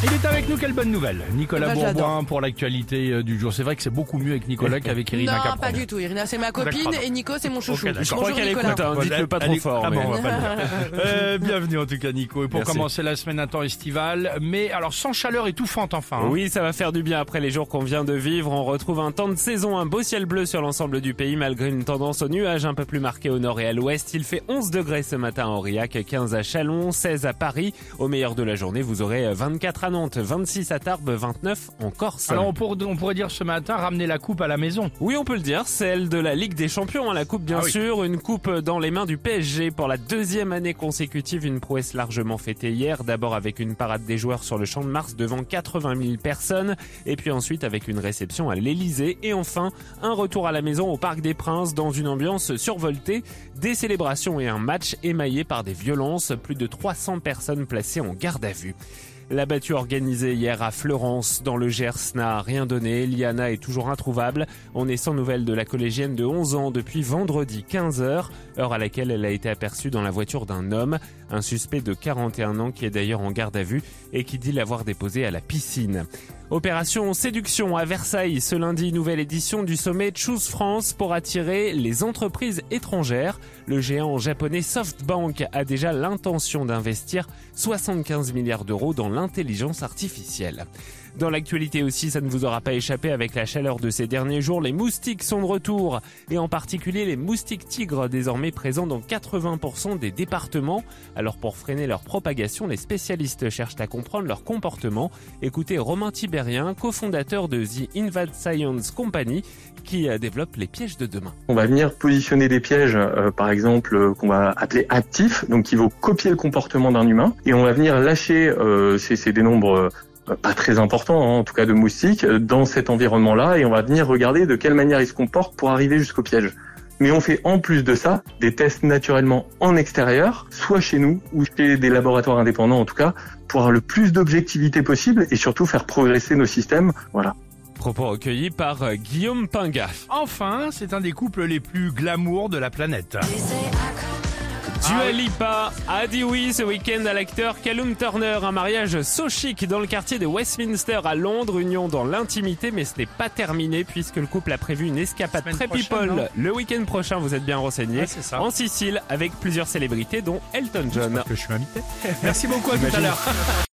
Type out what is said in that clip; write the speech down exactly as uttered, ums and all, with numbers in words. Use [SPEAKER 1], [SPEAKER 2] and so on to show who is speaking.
[SPEAKER 1] Il est avec nous, quelle bonne nouvelle. Nicolas
[SPEAKER 2] Bah,
[SPEAKER 1] Bourboin
[SPEAKER 2] j'adore.
[SPEAKER 1] pour l'actualité euh, du jour. C'est vrai que c'est beaucoup mieux avec Nicolas qu'avec Irina
[SPEAKER 2] Non,
[SPEAKER 1] Capron.
[SPEAKER 2] pas du tout. Irina, c'est ma copine
[SPEAKER 1] D'accord.
[SPEAKER 2] et Nico, c'est mon chouchou.
[SPEAKER 1] Ok, d'accord.
[SPEAKER 3] Je crois
[SPEAKER 2] Bonjour
[SPEAKER 3] qu'elle
[SPEAKER 2] Nicolas.
[SPEAKER 3] écoute, hein, dites-le pas
[SPEAKER 1] Elle
[SPEAKER 3] trop
[SPEAKER 1] est-
[SPEAKER 3] fort.
[SPEAKER 1] Ah
[SPEAKER 3] mais-
[SPEAKER 1] bon, on va pas le dire. Euh, bienvenue en tout cas Nico. Et pour
[SPEAKER 3] Merci.
[SPEAKER 1] commencer la semaine un temps estivale, mais alors sans chaleur étouffante enfin. hein.
[SPEAKER 3] Oui, ça va faire du bien après les jours qu'on vient de vivre. On retrouve un temps de saison, un beau ciel bleu sur l'ensemble du pays malgré une tendance aux nuages un peu plus marquée au nord et à l'ouest. Il fait onze degrés ce matin à Aurillac, quinze à Châlons, seize à Paris. Au meilleur de la journée, vous aurez vingt-quatre à Nantes, vingt-six à Tarbes, vingt-neuf en Corse.
[SPEAKER 1] Alors on, pour- on pourrait dire ce matin ramener la coupe à la maison.
[SPEAKER 3] Oui, on peut le dire, celle de la Ligue des Champions, hein, la coupe bien
[SPEAKER 1] Ah oui.
[SPEAKER 3] sûr, une coupe dans les mains du P S G pour la deuxième année consécutive, une prouesse largement fêtée hier, d'abord avec une parade des joueurs sur le Champ de Mars devant quatre-vingt mille personnes, et puis ensuite avec une réception à l'Elysée, et enfin un retour à la maison au Parc des Princes dans une ambiance survoltée, des célébrations et un match émaillé par des violences, plus de trois cents personnes placées en garde à vue. La battue organisée hier à Fleurance dans le Gers n'a rien donné. Liana est toujours introuvable. On est sans nouvelles de la collégienne de onze ans depuis vendredi quinze heures, heure à laquelle elle a été aperçue dans la voiture d'un homme, un suspect de quarante et un ans qui est d'ailleurs en garde à vue et qui dit l'avoir déposée à la piscine. Opération séduction à Versailles ce lundi, nouvelle édition du sommet Choose France pour attirer les entreprises étrangères. Le géant japonais SoftBank a déjà l'intention d'investir soixante-quinze milliards d'euros dans l'intelligence artificielle. Dans l'actualité aussi, ça ne vous aura pas échappé avec la chaleur de ces derniers jours, les moustiques sont de retour et en particulier les moustiques tigres désormais présents dans quatre-vingts pour cent des départements. Alors pour freiner leur propagation, les spécialistes cherchent à comprendre leur comportement. Écoutez Romain Tibérien, cofondateur de The Invad Science Company, qui développe les pièges de demain.
[SPEAKER 4] On va venir positionner des pièges, euh, par exemple, euh, qu'on va appeler actifs, donc qui vont copier le comportement d'un humain, et on va venir lâcher, euh, c'est, c'est des nombres euh, pas très importants, hein, en tout cas de moustiques, euh, dans cet environnement-là, et on va venir regarder de quelle manière ils se comportent pour arriver jusqu'au piège. Mais on fait en plus de ça des tests naturellement en extérieur, soit chez nous ou chez des laboratoires indépendants en tout cas, pour avoir le plus d'objectivité possible et surtout faire progresser nos systèmes. Voilà.
[SPEAKER 3] Propos recueillis par euh, Guillaume Pinga.
[SPEAKER 1] Enfin, c'est un des couples les plus glamour de la planète.
[SPEAKER 3] Dua Lipa a dit oui ce week-end à l'acteur Callum Turner, un mariage so chic dans le quartier de Westminster à Londres, union dans l'intimité, mais ce n'est pas terminé puisque le couple a prévu une escapade
[SPEAKER 1] Semaine
[SPEAKER 3] très
[SPEAKER 1] prochaine,
[SPEAKER 3] people
[SPEAKER 1] non
[SPEAKER 3] le week-end prochain, vous êtes bien renseignés,
[SPEAKER 1] Ouais, c'est ça.
[SPEAKER 3] en Sicile avec plusieurs célébrités dont Elton John.
[SPEAKER 1] Que je suis invité. Merci beaucoup, à tout à
[SPEAKER 3] J'imagine.
[SPEAKER 1] l'heure.